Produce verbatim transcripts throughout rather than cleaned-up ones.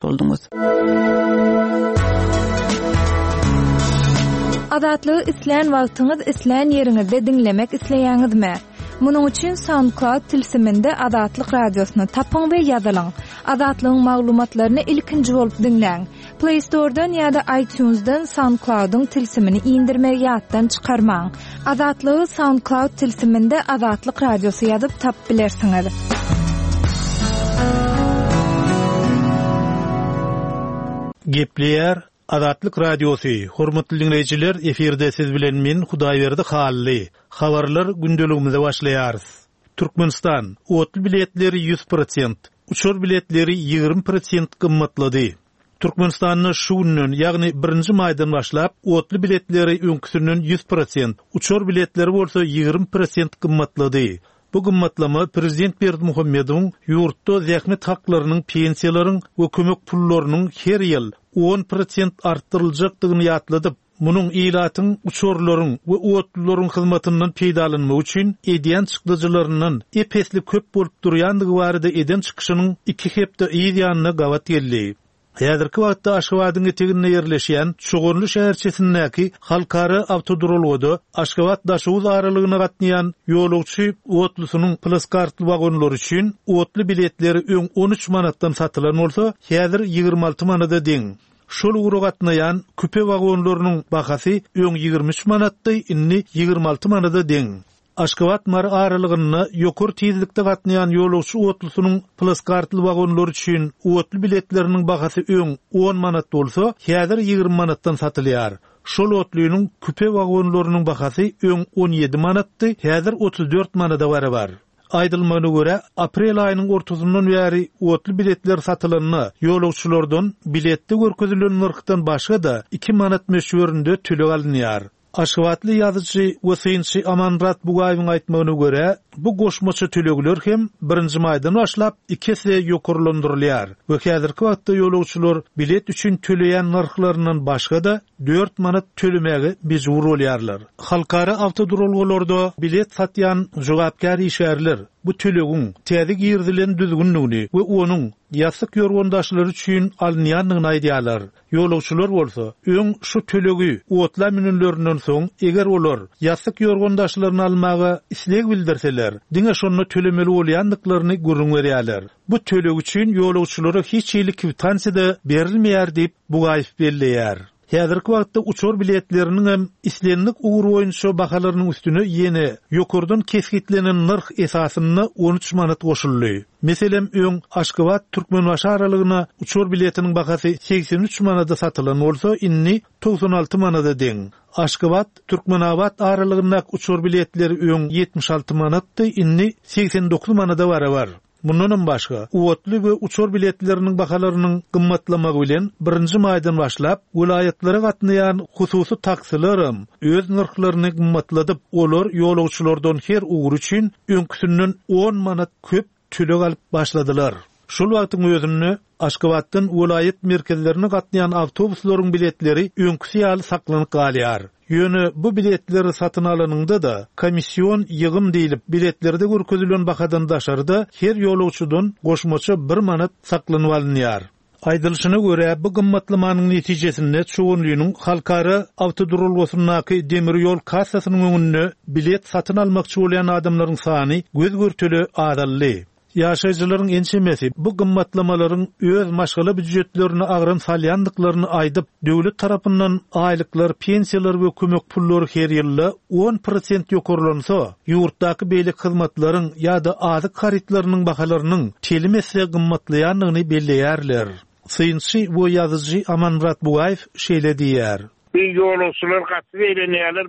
buldunuz. Adatlygy isleýän wagtyňyz isleýän ýeriňizde dinlemek isleýäňizmi? Munuň üçin SoundCloud tilsiminde Adatlyk radiosyny tapyň we ýazylaň. Adatlygyň maglumatlaryny ilkinji bolup dinleň. Play Store'dan ýa-da iTunes'dan SoundCloud'un tilsimini indirmegi ýatdan çykarmaň. Adatlygy SoundCloud tilsiminde Adatlyk radiosy ýazyp tap bilersiňiz. Gepleýär Adatlyk radiosu. Hormatly dinleýijiler, eferde siz bilen men Hudaýberdi Hally. Habarlar gündeligimizde başlaýarys. Türkmenistan otly biletleri yüz prosent, uçur biletleri ýygrimi prosent gymmatlady. Türkmenistanyň şu günden, ýagny birinji maýdan başlap, otly biletleri öňküsünden yüz prosent, uçur biletleri bolsa ýygrimi prosent gymmatlady. Bu gymmatlama Prezident Berdimuhammedowyň ýurtda zähmet haklarynyň, pensiýalaryň we kömek pullarynyň her ýyl on prosent artdyryljakdygyny ýatladyp, munyň ilatyň uçurlaryň we otlaryň hyzmatynyň peýdalanmagy üçin edýän çykdyjylarynyň epesli köp bolup durýandygy barada eden çykyşynyň iki hepde ýa-da gawat geldi. Häzirki wagtda Aşgabatyň eteginde ýerleşýän Çugunly şäherçesindäki halkara awtodrolgoda Aşgabat daşuwuz aralygyna gatnaýan ýolagçy otlusynyň plaskartly wagonlary üçin otly biletleri öň on üç manatdan satylan bolsa, häzir ýygrimi alty manada deň. Şol ugra gatnaýan küpe wagonlarynyň bahasy öň ýygrimi üç manatdy, inni ýygrimi alty manada deň. Aşgabat mar aralygyna ýokary tezlikde gatnaýan ýolagçy otlusynyň plaskartly wagonlary üçin otly biletleriniň bahasy öň on manat bolsa, häzir ýygrimi manatdan satylýar. Şol otlynyň küpe wagonlarynyň bahasy öň on ýedi manatdy, häzir otuz dört manada barabar. Aýdylmagyna görä, aprel aýynyň ortasyndan bäri otly biletler satylanyny ýolagçylardan biletde görkezilen narhdan başga da iki manat meşhurynde tölek alınýar. Aşgabatly ýazyjy we synçy Amanrat Bugaýewiň aýtmagyna görä, bu goşmaçy tölegler hem birinji maýdan başlap ikisi ýokurlandyrylýar we häzirki wagtda ýolagçylar bilet üçin töleýän narhlarynyň başga da dört manat tölemegi mejbur bolýarlar. Halkara awtodrolgolarda bilet satýan jogapkar işgärler bu tölegiň täze girdilen düzgünligini we onuň ýasyk ýorgondaşlary üçin alynýanlygyny aýdýarlar. Ýolagçylar bolsa, öň şu tölegi otla minünlerinden soň eger olar ýasyk ýorgondaşlaryny almagy isleg bildirseler, diňe şonu tölemeli bolýandyklaryny görüň berýärler. Bu töleg üçin ýolagçylara hiç ýyly kwitansiýa berilmeýär diýip Bugaýew belleýär. Häzirki wagtda uçur biletleriniň hem islenlik ugur boýunça bahalarynyň üstüne ýene ýokurdan keskitlenen narh esasyny on üç manat goşuldy. Meselem öň Aşgabat Türkmenbaşy aralygyna uçur biletiniň bahasy seksen üç manada satylan bolsa, inni doksan alty manada deň. Aşgabat Türkmenabad aralygyna uçur biletleri öň yetmiş alty manatdy, inni seksen dokuz manada barabar. Mundan başga, otly we uçur biletleriniň bahalarynyň gymmatlamagy bilen birinji maýdan başlap, welaýatlary gatnaýan hususy taksilerem öz narhlaryny gymmatladyp, olar ýolagçylardan her ugur üçin öňküsünden on manat köp tölek alyp başladylar. Şol wagtyň özünde Aşgabatdan welaýat merkezlerine gatnaýan awtobuslaryň biletleri öňküsi ýaly saklanyp galýar. Ýöne bu biletleri satyn alanyňda da komissiýon ýygym diýilip biletlerde görkezilen bahadan daşarda her ýolagçydan goşmaça bir manat saklanyp alynýar. Aýdylyşyna görä, bu gymmatlamanyň netijesinde çoğunlygynyň halkara awtodrolgosynyňky demir ýol kassasynyň öňünde bilet satyn almakçy bolýan adamlaryň sany göz görteli azally. Ýaşaýjylaryň ençemesi bu gymmatlamalaryň öz maşgala büdjetlerini agran salýandyklaryny aýdyp, döwlet tarapyndan aýlyklar, pensiýalar we kömek pullary her ýyly on prosent ýokurlansa, ýurtdaky beýlik hyzmatlaryň ýa-da azyk haritlarynyň bahalarynyň telimesle gymmatlaýanlygyny belleýärler. Synçy we ýazyjy Amanrat Bugaýew şeýle diýär. Bir ýolagçylar gaty berenýärler,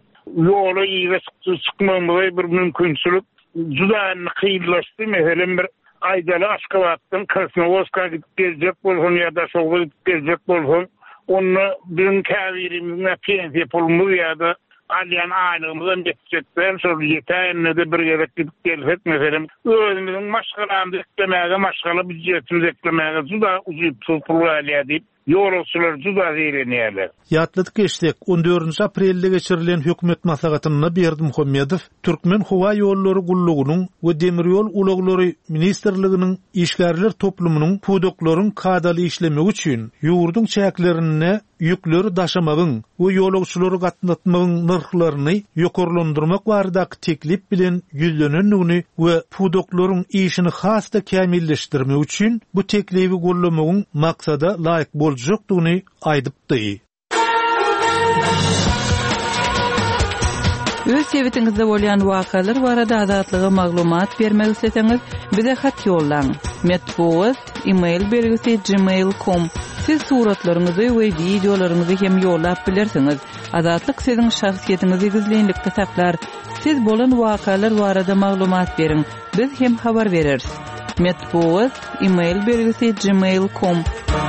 ýola ýyga çykmagy bir mümkinçilik judan kıyılaştı. Mesela bir aydalı Aşgabat'tan Krasnovodsk'a gidip gelecek bolsun ya da şoğa gidip gelecek bolsun. Onu bizim kavirimizin pensiya pulumuz ya da alyan aylygymyzdan geçecekden sonra ýetäne de bir gerek gidip gelsek meselem özümüziň maşgalandy eklemäge maşgala büdjetimizi eklemäge juda uzyp pul diýip ýolçular juda zeýrenýärler. Ýatlyk geçsek on dördünji aprelde geçirilen hökümet maslahatyna Berdi Muhammedow Türkmen howa ýollary gullugynyň we demir ýol ulaglary ministrliginiň işgärler toplumynyň pudoklaryň kadaly işlemegi üçin ýurduň çäklerini ýükleri daşamagyň we ýolagçylary gatnatmagyň narhlaryny ýokarlandyrmak baradaky teklip bilen ýüzlenendigini we pudoklaryň işini hasda kämilleşdirmek üçin bu teklibi gollamagyň maksada laýyk boljakdygyny aýdypdy. Öz sebitingizde bolýan wakalar barada azatlyga maglumat bermek isteseňiz bize hat ýollaň. Metbuat email belgisi gmail dot com. Siz suratlaryňyzy we videolaryňyzy hem ýollap bilersiňiz. Azatlyk siziň şahsiýetiniňizi gizlenlikde saklar. Siz bolan wakalar barada maglumat beriň. Biz hem habar bereriz. Metbuat email belgisi gmail dot com.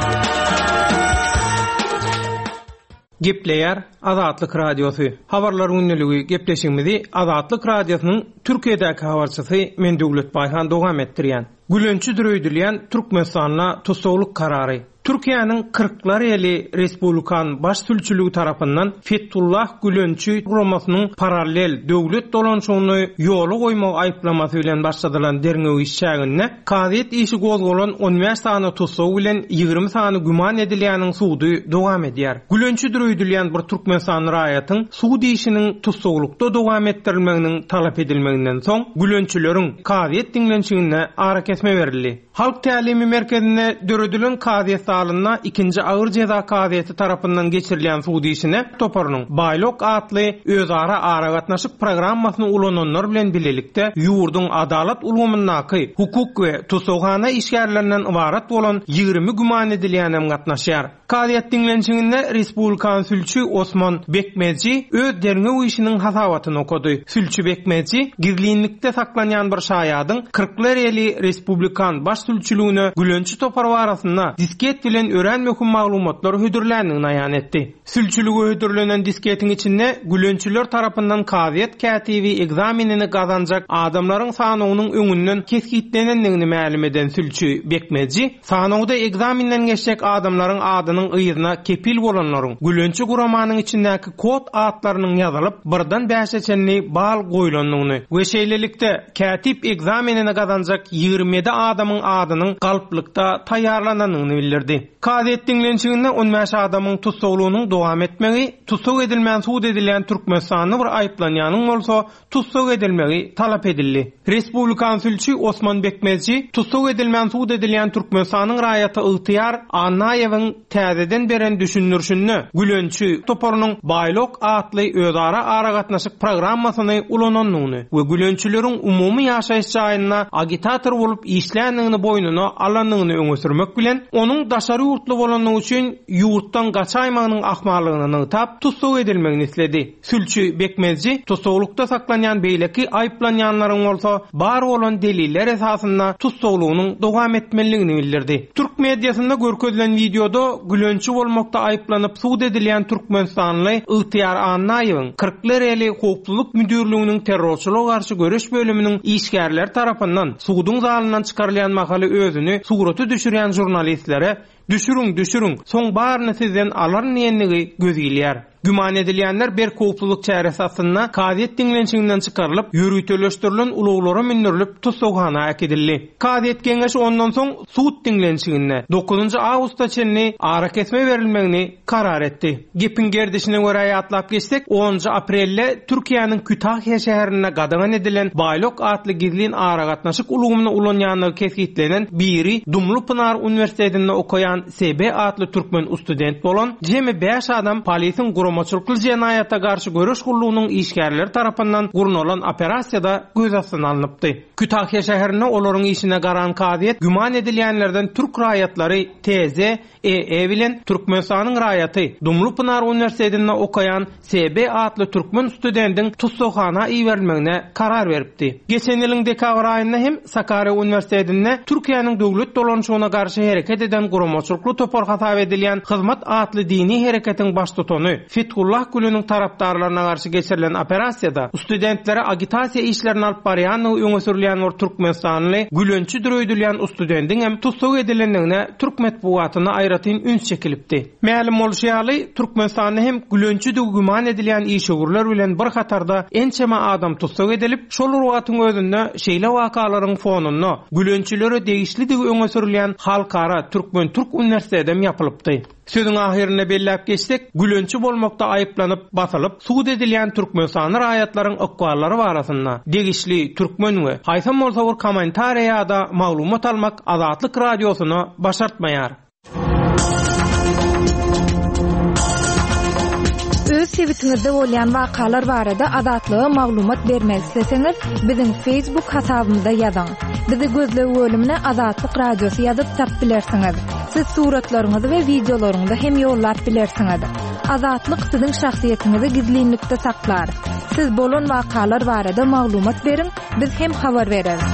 Gepleýär Azatlyk radiosu. Habarlar günneligi gepleşigimizi Azatlyk radiosynyň Türkiýedäki habarçysy men Döwlet Baýhan dowam etdirýän. Gülönçü dürüýdülýän Türkmenistanyna tutsawlyk karary. Türkiýanyň kırklar eli Respublikan baş sülçülügi tarapyndan Fethullah Gülönçü guramasynyň paralel döwlet dolanşygyny ýola goýmak aýplamasy bilen başladylan derňegi işçäginde kaziýet işi gozgolan on beş sany tutsaw bilen ýygrimi sany güman edilýäniň suwdy dowam edýär. Gülönçü dürüýdülýän bir Türkmenistan raýatyň suwdy işiniň tutsawlykda dowam etdirilmeginiň talap edilmeginden soň gülönçüleriň kaziýet diňlenşigine ara kesme berildi. Halk Tälimi merkezine döredilen kaziýet salynna ikinji agyr jeza kaziýeti tarapyndan geçirilen suwdy işine toparynyň Baýlok atly özara ara gatnaşyk programmasyny ulananlar bilen bilelikde ýurduň adalet ulgamyndaky hukuk we tutsawhana işgärlerinden ibarat bolan ýygrimi güman edilýän gatnaşýar. Kaziýet diňlenşiginde Respublikan sülçü Osman Bekmezi öz derňe işiniň hasabatyny okudy. Sülçü Bekmezi gizlinlikde saklanýan bir şaýadyň kırklar eli Respublikan baş sülçülüğüne Gülönçü topar arasında disket bilen öğrenmekin maglumatlar hödürlenini ayan etti. Sülçülüğü hödürlenen disketin içinde Gülönçüler tarafından kaziýet katibi egzaminini kazanacak adamların sanoğunun öňünden keskitlenenligini ma'lum eden Sülçü Bekmezi, sanoğda egzaminden geçecek adamların adynyň ýyzyna kepil bolanlaryň Gülönçü guramanyň içindäki kod atlarynyň ýazylyp birden beşe çenli bal goýulanlygyny we şeýlelikde katip egzaminini kazanacak ýygrimi adamyň adynyň galplykda taýýarlananyny bildirdi. Kaziýet diňlenşiginde on beş adamyň tutsawlygynyň dowam etmegi, tutsaw edilmän suwd edilen Türkmenistanyň bir aýplanýanyň bolsa tutsaw edilmegi talap edildi. Respublikan sülçü Osman Bekmezi tutsaw edilmän suwd edilen Türkmenistanyň raýaty Ygtyýar Anaýewiň täzeden beren düşünürşünni Gülönçü toparynyň Baýlok atly özara ara gatnaşyk programmasyny ulananyny we Gülönçüleriň umumy ýaşaýyş jaýyna agitator bolup işländigini boýnuna alanyny öňe sürmek bilen onuň daşary ýurtly bolanyny üçin ýurtdan gaçaýmagynyň ahmalygyny tap tutsaw edilmegini isledi. Sülçü Bekmezi tutsawlykda saklanýan beýleki aýplanýanlaryň bolsa bar bolan deliller esasynda tutsawlygynyň dowam etmeligini bildirdi. Türk mediýasynda görkezlen videoda Gülönçü bolmakda aýplanyp suwd edilýän Türkmenistanly Ygtyýar Anaýewiň kırklar eli hukuklyk müdürlüğiniň terrorçylyga garşy göreş bölüminiň işgärler tarapyndan suwdyň zalyndan çykarylýan makaly özüni suraty düşürýän jurnalistlere düşürüň düşürüň soň baryny sizden alar niýendigi gözýilýär. Güman edilýänler bir hukuklyk çäresi aslında kaziýet diňlenşiginden çykarylyp ýürüteleşdirilen uluglara mindirilip tutsawhana äkidildi. Kaziýet geňeşi ondan soň suwd diňlenşiginde dokuzunji awgustda çenli ara kesme berilmegini karar etdi. Gepin gerdişine görä ýatlap geçsek onunji aprelde Türkiýanyň Kütahya şäherine gadagan edilen Baýlok atly gizlin ara gatnaşyk ulugumyny ulanýanlygy keskitlenen biri Dumlupınar Üniversitetinde okayan S B atly türkmen student bolan jemi beş adam polisiň guramaçylyk jenaýata garşy göreş gullugynyň işgärleri tarapyndan gurnulan operasiýada göz astyna alınıpdy. Kütahya şäherine olaryň işine garan kaziýet güman edilýänlerden türk raýatlary T Z E E bilen Türkmenistanyň raýaty Dumlupınar Üniversitetinde okayan S B atly türkmen studentiň tutsawhana iýerilmegine karar beripdi. Geçen ýylyň dekabr aýynda hem Sakarya Üniversitetinde Türkiýanyň döwlet dolanşygyna garşy hereket eden guramaçylyk topar hasap edilýän Hyzmat atly dini hereketiň baş tutany Fethullah Gülen'in tarapdarlarına karşı geçirilen operasyada studentlere agitasiya işlerini alıp barayan öňe sürülýän or Türkmenistanly Gülençi düröýdülýän studentin hem tutsuk edilendigine Türk metbuatyna aýratyn üns çekilipdi. Ma'lum bolýaly Türkmenistanda hem Gülençi güman edilýän işgörler bilen bir hatarda ençeme adam tutsuk edilip şol wagtyň özünde şeýle wakalaryň fonunda Gülençilere degişli öňe sürülýän halkara Türkmen Türk Üniversitedem ýapylypdy. Sözün ahirine bellap geçsek, Gülençi bolmakta ayıplanıp, basılıp, suud edilýän Türkmenistan raýatlaryň okwallary barasynda degişli Türkmen we haýsam bolsa bir kommentariýa ýa-da maglumat almak Azatlyk radiosyna başartmaýar. Öz sewitingizde bolýan wakalar barada azatlyga maglumat bermek isteseňiz, biziň Facebook hasabymyza ýazyň. Bizi gözlegi bölümine Azatlyk Radiosy ýazyp tap bilersiňiz. Siz suratlaryňyzy we videolaryňyzy hem ýollap bilersiňiz. Azatlyk siziň şahsiýetiňizi gizlinlikde saklar. Siz bolan wakalar barada maglumat beriň, biz hem habar bereriz.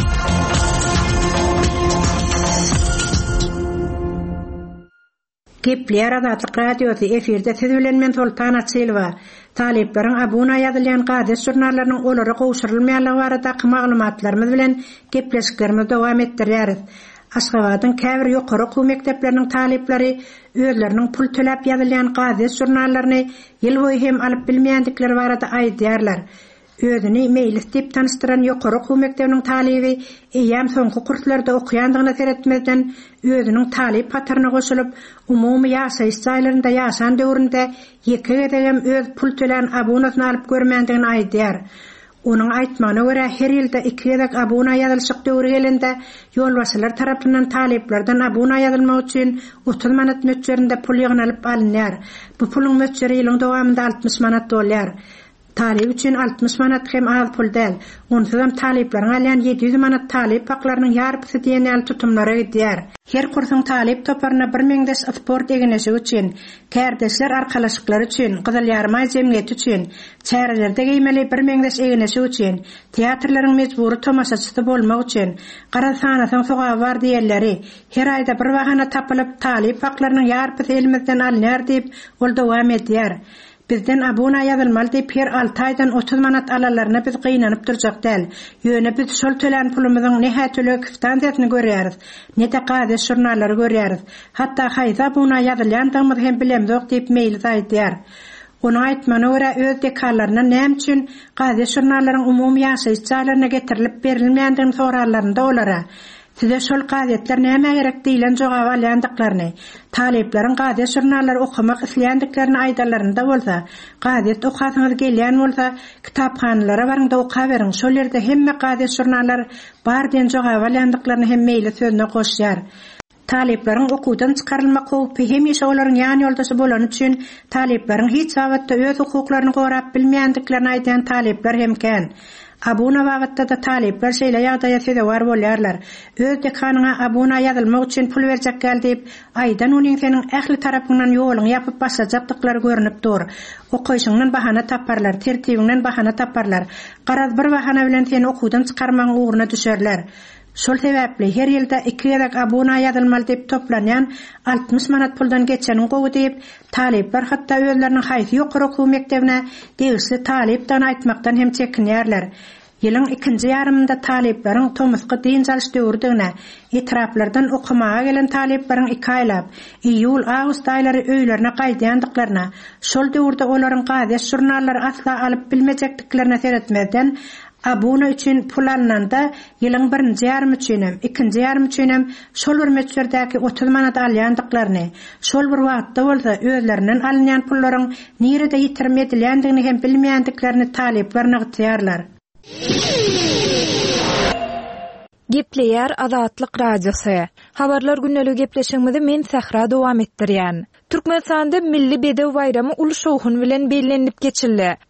Gepler Azatlyk Radiosu efirde siz bilen men Sultan Atsilova. Taleplaryň abuna ýazylýan gadet jurnallarynyň olara gowşurulmaýanlygy barada maglumatlarymyz bilen gepleşiklerimizi dowam etdirýäris. Aşgabatyň käbir ýokary okuw mekdepleriniň talepleri özleriniň pul töläp ýazylýan gadet jurnallaryny ýyl boýy hem alyp bilmeýändikleri barada aýdýarlar. Özüni meýlis dip tanıştyran ýokary okuw mektebiniň talebi eýäm soňky kurslarda okuýandygyna seretmezden özüniň talep patyryna goşulyp umumy ýaşaýyş jaýlarynda ýaşan döwründe ýeke gedegem öz pul tölen abunasyny alyp görmändigini aýdýar. Onuň aýtmagyna görä her ýylda iki gedek abuna ýazylşyk döwri gelende ýolbaşçylar tarapyndan taleplerden abuna ýazylmak üçin otuz manat möçberinde pul ýygnalyp alynýar. Bu puluň möçberi ýylyň dowamynda altmış manat bolýar. Talep üçin altmış manat hem az pul däl. Onsuzam taleplaryň alýan ýedi ýüz manat talep paklarynyň ýarpysy diýen tutumlara gidýär. Her kursyň talep toparyna bir meňdeş sport egenesi üçin, kärdeşler arkalaşyklary üçin, Gyzyl Ýarma jemgyýeti üçin, çärelerde geýmeli bir meňdeş egenesi üçin, teatrlaryň mejburi tomaşaçysy bolmak üçin, gara sanatyň soga bar diýerleri, her aýda bir wagana tapylyp talep paklarynyň ýarpysy elimizden alynýar diýip ol dowam edýär. Bizden abuna ýazylmaly diýip her altı aýdan otuz manat alalaryna biz gynanyp durjak däl. Ýöne biz şol tölen pulumyzyň nähätüle kiftansiýatyny görýäris, ne de gadet jurnallary görýäris. Hatda haýsa abuna ýazylýandygymyz hem bilemdik diýip meýlis aýdýar. Onu aýtmagyna görä öz dekallaryna näme üçin gadet jurnallaryň umumy ýaşaýyş jaýlaryna getirilip berilmeýändigini sorarlarynda olara. Size şol gadetler näme gerek diýilen jogap alýandyklaryny, taleplaryň gadet jurnallary okumak isleýändiklerini aýdarlarynda bolsa, gadet okasyňyz gelýän bolsa, kitapxanalara barňda oka beriň. Şol ýerde hemme gadet jurnallary bar diýen jogap alýandyklaryny hem meýli sözüne goşýar. Taleplaryň okuwdan çykarylmak howpy hem ýeşe olaryň ýany ýoldaşy bolan üçin taleplaryň hiç wagtda öz hukuklaryny gorap bilmeýändiklerini aýdan talepler hem kän. Abuna wagtda da talepler şeýle ýagdaýa sebäp bolýarlar. Öz dekanyňa abuna ýazylmak üçin pul berjek gel diýip, aýdan onuň seniň ähli tarapyňdan ýoluň ýapyp başlajakdyklary görünip dur. Okuýşyňdan bahana taparlar, tertibiňden bahana taparlar. Garaz bir bahana bilen seni okuwdan çykarmagyň uğruna düşerler. Şol sebäpli her ýylda iki gedek abuna ýazylmaly diýip toplanýan altmış manat puldan geçeniň gowy diýip talepler hatda özleriniň haýsy ýokary okuw mektebine degişli talepdan aýtmakdan hem çekinýärler. Ýylyň ikinji ýarymynda talepleriň tomusky diň çalyş döwürdigine, etraplardan okumaga gelen talepleriň iki aýlap, iýul awgust aýlary öýlerine gaýdýandyklaryna, şol döwürde olaryň gadet jurnallary asla alyp bilmejekdiklerine seretmezden abuna üçin pul alynanda ýylyň birinji ýarym üçinem, ikinji ýarym üçinem şol bir möçberdäki otuz manat alýandyklaryny, şol bir wagtda bolsa özlerinden alynýan pullaryň nirede ýitirmedilýändigini hem bilmeýändiklerini taleplerine gitýärler. Gepleýär Azatlyk Radiosu. Habarlar günneligi gepleşigimizi men Sahra dowam etdirýän. Türkmenistanda milli bedew bayramy uly şowhun bilen bellenip geçildi.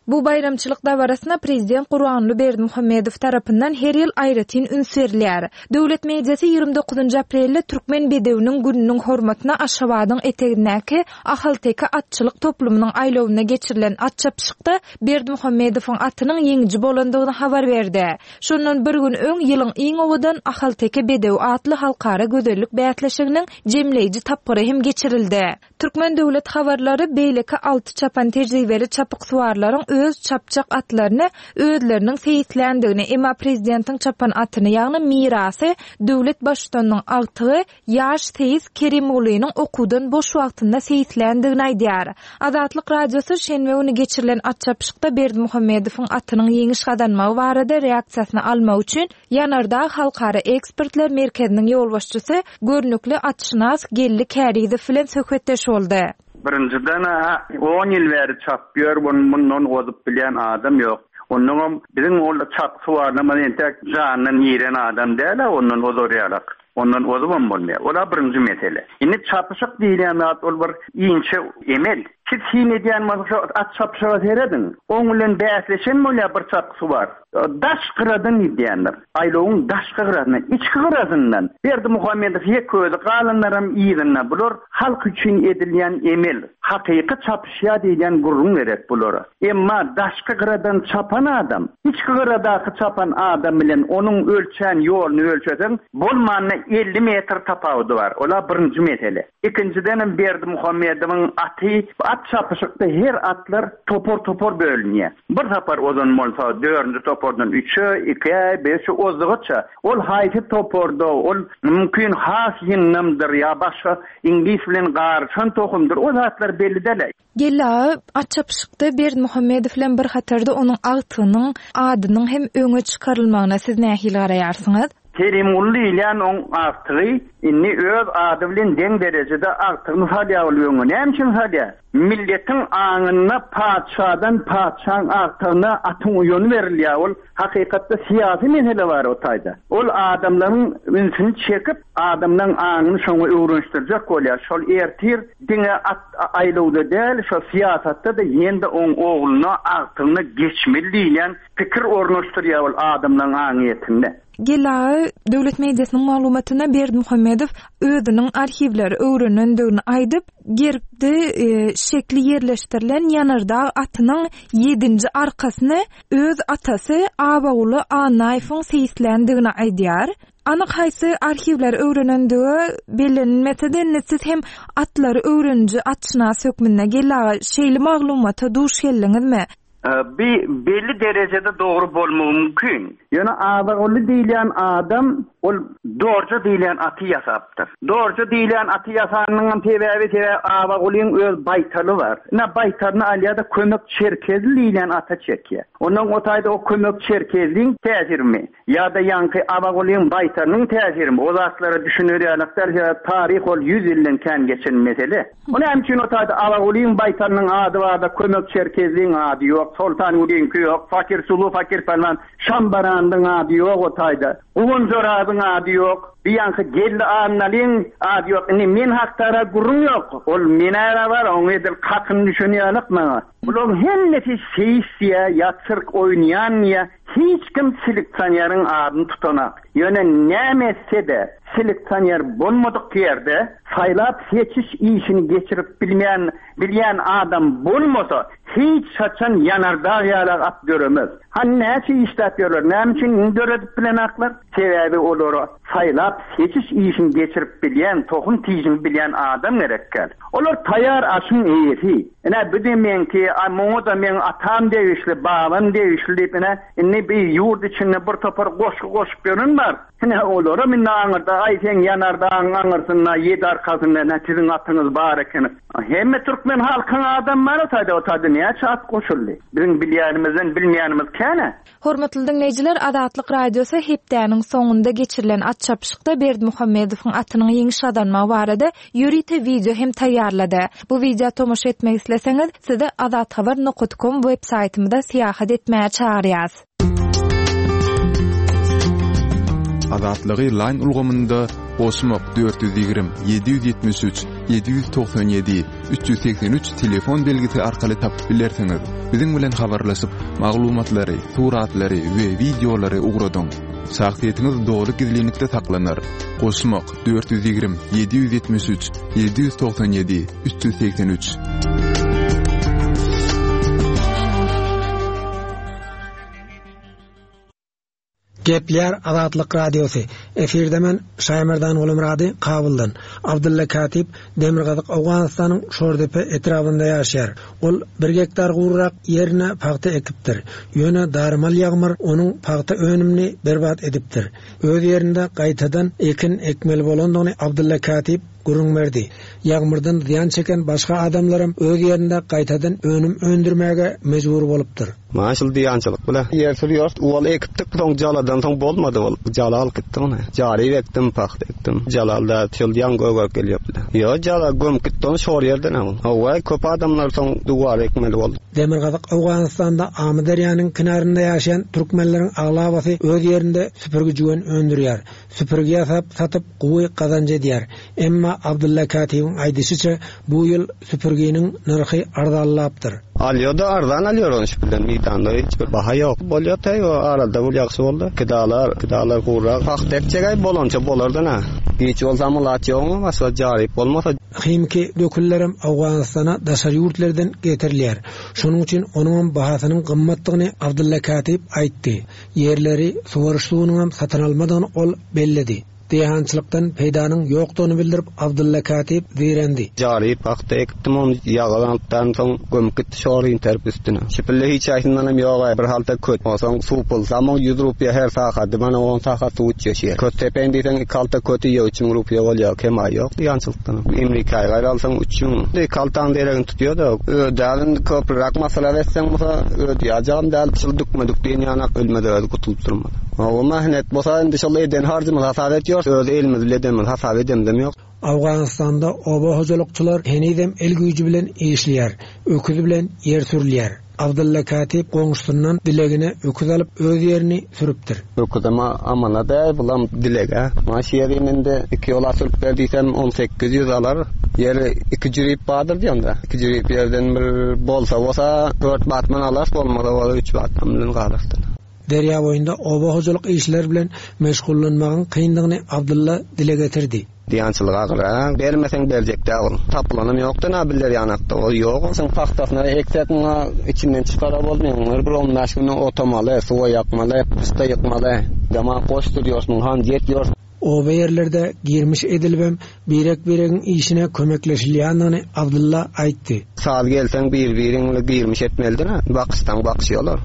Bu bayramçylyk dabarasına prezident Gurbanly Berdimuhammedow tarapyndan her ýyl aýratyn üns berilýär. Döwlet mediasy ýygrimi dokuzunçy aprelde Türkmen bedewiniň gününiň hormatyna Aşgabatyň etegindäki Ahal-Teke atçylyk toplumynyň aýlawyna geçirilen at çapyşykda Berdimuhammedowyň atynyň ýeňiji bolandygyny habar berdi. Şondan bir gün öň ýylyň iň owadan Ahal-Teke bedew atly halkara gözellik bäýatleşiginiň jemleýiji tapgyry hem geçirildi. Türkmen döwlet habarlary beýleki alty çapan tejribeli çapyk suwarlaryň öz çapçak atlaryny özleriniň seýitlendigini, emma prezidentiň çapan atyny ýagny mirasy döwlet başçysynyň altygy ýaş Seýis Kerimoğlu'nyň okudan boş wagtynda seýitlendigini aýdýar. Azatlyk radiosu şenbe güni geçirilen at çapyşykda Berdimuhammedowyň atynyň ýeňiş gadanmagy barada reaksiýasyny almak üçin ýanarda halkara ekspertler merkeziniň ýol başçysy görnükli atşynas Gelli Kärizow bilen söhbetdeş boldy. Birinciden on ýyl bäri çapýar, bundan ozup bilen adam ýok. Onun bizim orada çap suwarna men tek janyny ýeren adam däl, ondan ozorýarlar. Ondan ozumam bolmaýar. Ola birinji mesele. Indi çapyşyk diýilen zat ol bir ýinçe emel. Siz hine diýen mazga at çapyşyga seredin. Oň bilen bäsleşen bolýar bir çapysy bar. Daş gıradın diýenler. Aýlawyň daş gıradyna, içki gıradyndan. Berdimuhammedow ýek közi galanlaram ýygyna bular halk üçin edilýän emel. Hakyky çapyşya diýen gurrun gerek bular. Emma daş gıradan çapan adam, içki gıradaky çapan adam bilen onuň ölçän ýoluny ölçeden bolmanyna elli metr tapawdy bar. Ola birinji mesele. İkinciden Berdimuhammedowyň aty at çapyşykda her atlar topor topor bölünýär. Bir tapar ozan bolsa dördüncü topordan üçü, iki, beşi ozdygyça ol haýsy toporda ol mümkin has ýynnamdyr ýa başga İnglis bilen garşan tohumdyr. O zatlar belli däl. Gella at çapyşykda Berdimuhammedow bilen bir hatarda onuň atynyň adynyň hem öňe çykarylmagyna siz nähili garaýarsyňyz? Kerimoğlu ilan on artygy inni öz ady bilen deň derejede artygyny salýa bolýar. Näçin salýa? Milletiň aňyna paçadan paçaň artygyna atyň uýuny berilýär. Ol hakykatda syýasy mesele bar o taýda. Ol adamlaryň ünsini çekip adamlaryň aňyny şoňa öwrenişdirjek bolýar. Şol ertir diňe aýlawda däl, şo syýasatda da ýende oň ogluny artygyny geçmeli diýen pikir ornaşdyrýar ol adamlaryň aňyetinde. Gela döwlet mediasynyň maglumatyna Berdimuhammedow özüniň arhivleri öwrenendigini aýdyp, geripde e, şekli ýerleşdirilen ýanarda atynyň ýedinji arkasyny öz atasy Abagulu Anaýewiň seýitlendigini aýdýar. Anyk haýsy arhivler öwrenendigi bellenmese siz hem atlary öwrenji atşyna sökmünde gela şeýli maglumata duş geldiňizmi? Bir belli derecede doğru bolmagy mümkin. Yani Abagulu diýilen adam ol doğruca diýilen aty ýasapdyr. Doğruca diýilen aty ýasanyň sebäbi sebä Abaguluň öz baýtaly bar. Ne baýtalyny alýada kömek çerkezi diýilen ata çekýär. Onuň otaýda o kömek çerkezliň täsirmi ýa-da ýanky Abaguluň baýtalynyň täsirmi o zatlara düşünýärler ýa taryh ol yüz ýyldan kän geçen mesele. Onu hem üçin otaýda Abaguluň baýtalynyň ady bar da kömek çerkezliň ady ýok. Sultan Ulinki yok, Fakir Sulu, Fakir Pelman, Şambaran'dın adı yok o tayda. Uğun Zorab'ın adı yok. Bir yankı Gelli Annal'in adı yok. Yani min haktara gurun yok. Ol minara var, onu edil kakın düşünüyorluk bana. Bulun hem nefis seyisiye, ya sırk oynayan ya, hiç kim Silik Tanyar'ın adını tutanak. Yani ne metse de Silik Tanyar bulmadık yerde saylap seçiş işini geçirip bilmeyen, bilmeyen adam bulmasa hiç saçan yanardağ yalar at görümüz. Hani neyse işletiyorlar, ne için göredip bilen aklar? Sebebi olur saylap seçiş işini geçirip bilmeyen, tohum tijini bilmeyen adam gerekler. Olur tayar aşın iyisi. Ne bilmeyen ki, mu da men atam devişli, babam devişli, ne bir yurt içinde bir topar koşu koşup görün var. Ne olur, minna anırda, ay sen yanardağın anırsınla, yedi arkasında, ne sizin atınız barekini. Hem Türkmen halkın adam var o tayda, o tayda niye çat koşuldu? Bizim bilýänimizden bilmeýänimiz käne? Hormatly dinleýijiler, Azatlyk radiosu hepdäniň soňunda geçirilen at çapyşykda Berdimuhammedowyň atynyň ýeňiş adanmagy barada ýörite video hem taýýarlady. Bu video tomoşa etmek isleseňiz, sizi azathabar nokta com web saýtymyzda syýahat etmäge çagyrýas. Azatlygy line ulgamynda Osmok dört yüz yirmi yedi yüz yetmiş üç yedi yüz doksan yedi üç yüz seksen üç telefon belgisi arkaly tapyp bilersiňiz. Biziň bilen habarlaşyp maglumatlary, suratlary we videolary ugradyň. Şahsiýetiniz dogry gizlilikde saklanar. Osmok dört yüz yirmi yedi yüz yetmiş üç yedi yüz doksan yedi üç yüz seksen üç. Gepler Azatlyk Radiosu. Eferde men Şaýmerdan Ulumrady Kabuldan. Abdulla Katip Demirgazyk Awganystanyň Şordepe etrafynda ýaşaýar. Ol bir hektar gurrak ýerine paxta ekipdir. Ýöne darmal ýagmyr onuň paxta önümni berbat edipdir. Öz ýerinde gaýtadan ekin ekmeli bolandygyny Abdulla Katip gurung berdi. Ýagmyrdan ziýan çeken başga adamlarym öz ýerinde gaýtadan önüm öndürmäge mejbur bolupdyr. Maşul diýançylyk bilen ýer sürýär, ol ekipdik, soň jaladan soň bolmady ol. Jala alyp gitdi ony. Jary ekdim, paxta ekdim. Jalalda tölýän göwgök gelýärdi. Ýa jala gömüp gitdi, şol ýerden ol. Hawa köp adamlar soň duwar ekmeli boldy. Demirgazyk Awganystanda Amy darýanyň kinarynda ýaşaýan türkmenleriň aglabasy öz ýerinde süpürgi jüwen öndürýär. Süpürgi ýasap satyp gowy kazanç edýär. Emma Abdulla Katibiň aýdyşyça bu ýyl süpürginiň narhy arzanlapdyr. Alýada arzan alýar onu bilen meýdanda hiç bir baha ýok. Bolýar o arada bu ýaxşy boldy. Kidalar, kidalar gurrak, paxta ekjegay bolança bolardy na. Hiç bolsam lat ýokmy, başga jary bolmasa. Himki döküllerim Awganystana daşary ýurtlardan getirilýär. Şonuň üçin onuň bahasynyň gymmatlygyny Abdulla Katip aýtdy. Ýerleri suwaryş suwunyň hem satyn almadygyny ol bellidi. Dehançylykdan peýdanyň ýokdugyny bildirip Abdulla Katip berendi. Jary paxta ekdim, onu ýagalandan soň gömüp gitdi şory interp üstüne. Şipille hiç aýtyndan hem ýok, bir halda köt. Osaň supul, zaman yüz rupiýa her sahat, mana on sahat suwut ýeşýär. Köt tepen diýsen iki halda kötü ýok, üç ming rupiýa bolýar, kema ýok ýançylykdan. Amerikaýa gaýralsaň üç ming. De kaltan deregen tutýar da, ödälen köprak masala verseň bolsa, ödýärjagam däl çyldykmadyk diýen ölmedi, gutulup durmady. O mahnet bolsa indi şol eden harjymy hasat ýok, öz elimiz bilen hasat edemdem ýok. Awganystanda oba hojalykçylar henidem el güýji bilen işleýär, öküzi bilen ýer sürlýär. Abdulla Katip goňşundan dilegine öküz alyp öz ýerini sürüpdir. Öküzema amanada bulam dilege. Maş ýerinde iki ýola sürüp berdiysem on sekiz yüz alar. Ýeri iki jüriýip badyr diýenda. iki jüriýip ýerden bir bolsa bolsa dört batman alar, bolmasa bolsa üç batman bilen galaşdyr. Derya boyunda oba hojalyk işler bilen meşgullanmagyň kyndygyny Abdulla dile getirdi. Diýançylyk agyra, bermeseň beljek däl. Taplanam ýokda nabiller ýanakda. O ýok, sen paxtasyna eksekňa içinden çykara bolmaýar. Bir on beş güni otamaly, suwa ýakmaly, pysta ýakmaly. Gama goşdurýarsyň, han ýetýär. O ýerlerde girmiş edilbem birek biregiň işine kömekleşilýändigini Abdulla aýtdy. Sal gelseň bir-biriňle girmiş etmelidir, bakystan bakýarlar.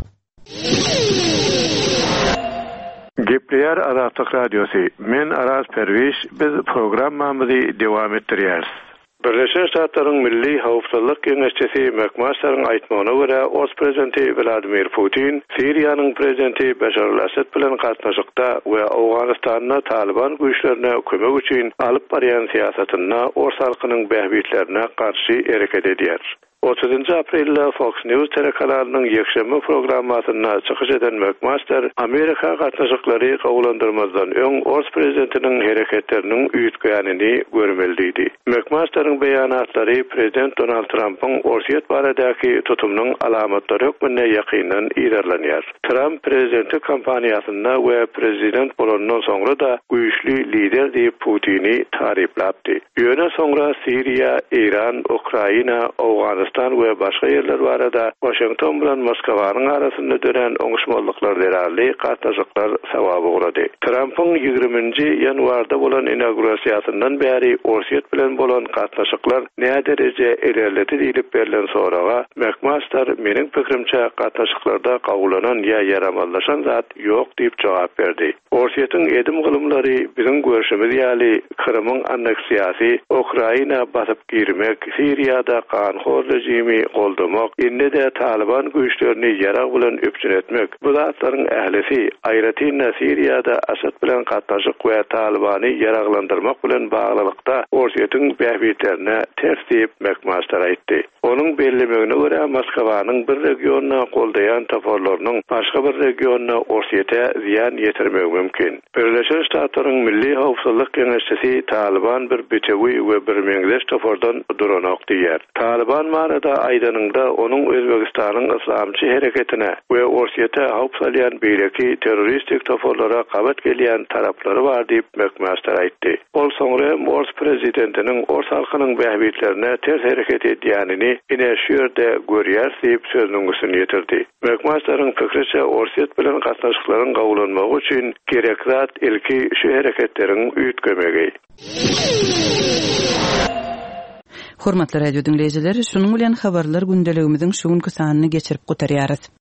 Gepler Azatlyk Radiosu. Men Aras Perwiş, biz programmamyzy dowam etdirýäris. Birleşen Ştatlaryň Milli Hawpsuzlyk Geňeşçisi McMaster'ın aýtmagyna görä, Rus prezidenti Vladimir Putin Siriýanyň prezidenti Bashar al-Assad bilen gatnaşykda we Awganystanyň Taliban güýçlerine kömek üçin alyp barýan siýasatyna Rus halkynyň bähbitlerine garşy ereket edýär. otuzuncu aprelde Fox News telekanalynyň ýekşeme programmasyna çykyş eden McMaster Amerika gatnaşyklary gowlandyrmazdan öň Rus prezidentiniň hereketleriniň üýtgäňini görmeliydi. McMaster'ın beýanatlary prezident Donald Trump'ın Russiýa baradäki tutumynyň alamatlary ökmene ýakynan ilerlenýär. Trump prezidentlik kampaniýasyna we prezident bolandan soňra da güýçli lider diýip Putin'i taryplapdy. Ýöne soňra Siriýa, Iran, Ukraina, Awganystan we başga ýerler barada Washington bilen Moskwanyň arasynda dönen oňuşmazlyklar derali gatnaşyklar sababy boldy. Trump'yň ýygrüminji ýanwarda bolan inaugurasiýasyndan bäri Russiýa bilen bolan gatnaşyklar näme derejede ilerledi diýilip berilen soraga McMaster meniň pikirimçe gatnaşyklarda gawulanan ýa yaramazlaşan zat ýok diýip jogap berdi. Russiýatyň edim gylymlary biziň görüşimiz ýaly Krymyň anneksiýasy, Ukraina basyp girmek, Siriýada kanhorly rejimi goldamak, indi de Taliban güýçlerini ýarag bilen öpçün etmek. Bu zatlaryň ählisi Ayratin Nasiriyada Asad bilen gatnaşyk we Talibany yaraglandyrmak bilen baglykda orsiýetin bähbitlerine ters diýip mekmaslar aýtdy. Onuň bellemegine görä Moskwanyň bir regionuna goldayan taforlarynyň başga bir regionuna orsiýete ziýan ýetirmegi mümkin. Birleşen Ştatlaryň Milli Howpsuzlyk Keňeşçisi Taliban bir betewi we bir meňzeş tafordan duranak diýer. Taliban marada aýdanynda onuň Özbegistanyň islamçy hereketine we orsiýete howp salýan beýleki terroristik taforlara gabat gelýän taraplary bar diýip mekmaslar aýtdy. Ol soňra Mors prezidentiniň Ors halkynyň bähbitlerine ters hereket edýänini ine şu ýerde görýär diýip sözüňizini ýetirdi. Mekmaslaryň pikirçe orsiýet bilen gatnaşyklaryň gawulanmagy üçin gerekzat ilki şu hereketleriň üýtgemegi. Hormatly radio dinleýijiler, şunuň bilen habarlar gündeligimiziň şu günkü sanyny geçirip gotarýarys.